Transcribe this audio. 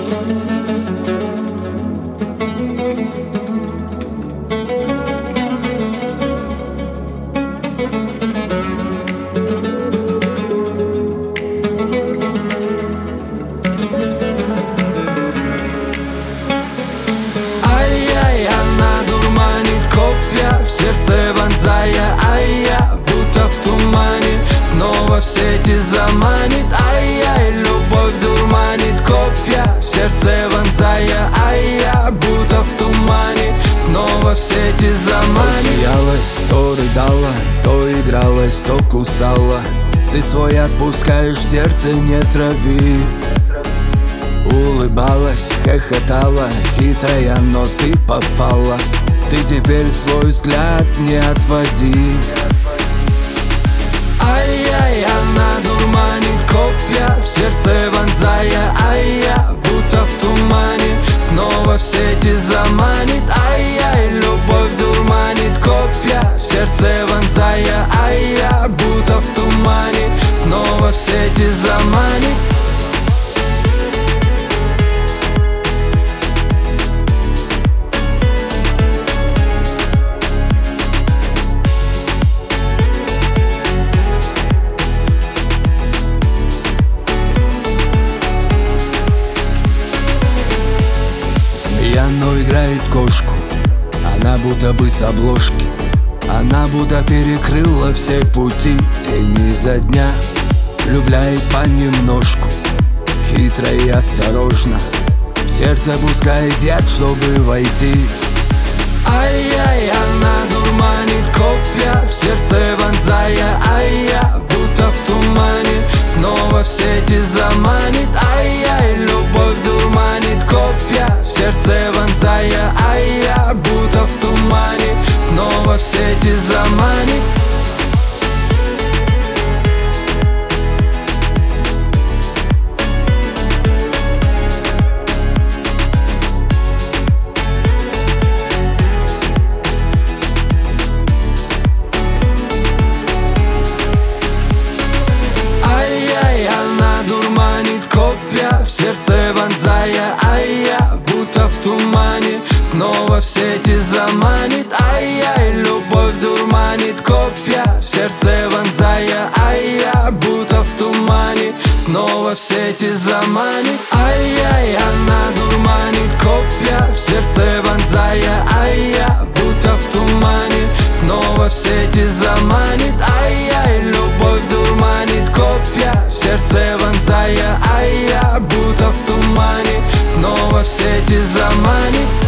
Ай-яй, она дурманит копья в сердце вонзая. Ай-я, будто в тумане, снова в сети заманит. Ай-яй, любовь дурманит копья в сердце вонзая. Ай-я, будто в тумане, снова в сети заманит. То смеялась, то рыдала, то игралась, то кусала. Ты свой отпускаешь, в сердце не трави. Улыбалась, хохотала, хитрая, но ты попала. Ты теперь свой взгляд не отводи. Ай-яй, она дурманит копья в сердце вонзая. Ай-я, будто в тумане, снова в сети заманит. Ай-яй, любовь дурманит копья в сердце вонзая. Ай-я, будто в тумане, снова в сети заманит. Но играет кошку, она будто бы с обложки. Она будто перекрыла все пути, день изо дня влюбляет понемножку. Хитро и осторожно в сердце пускает яд, чтобы войти. Ай-яй, она дурманит копья в сердце вонзая. Ай-я, будто в тумане, снова в сети заманит. Ай-яй, любовь дурманит копья в сердце вонзая. Ай-я, будто в тумане, снова в сети заманит. В сердце вонзая, ай-я, будто в тумане, снова в сети заманит. Ай-яй, любовь дурманит копья в сердце вонзая. Ай-я, будто в тумане, снова в сети заманит. Ай-яй, она дурманит копья в сердце вонзая. Ай-я, будто в тумане, снова в сети заманит. Ай-яй, любовь дурманит копья в сердце вонзая. Ай-я, будто в тумане, снова в сети заманит.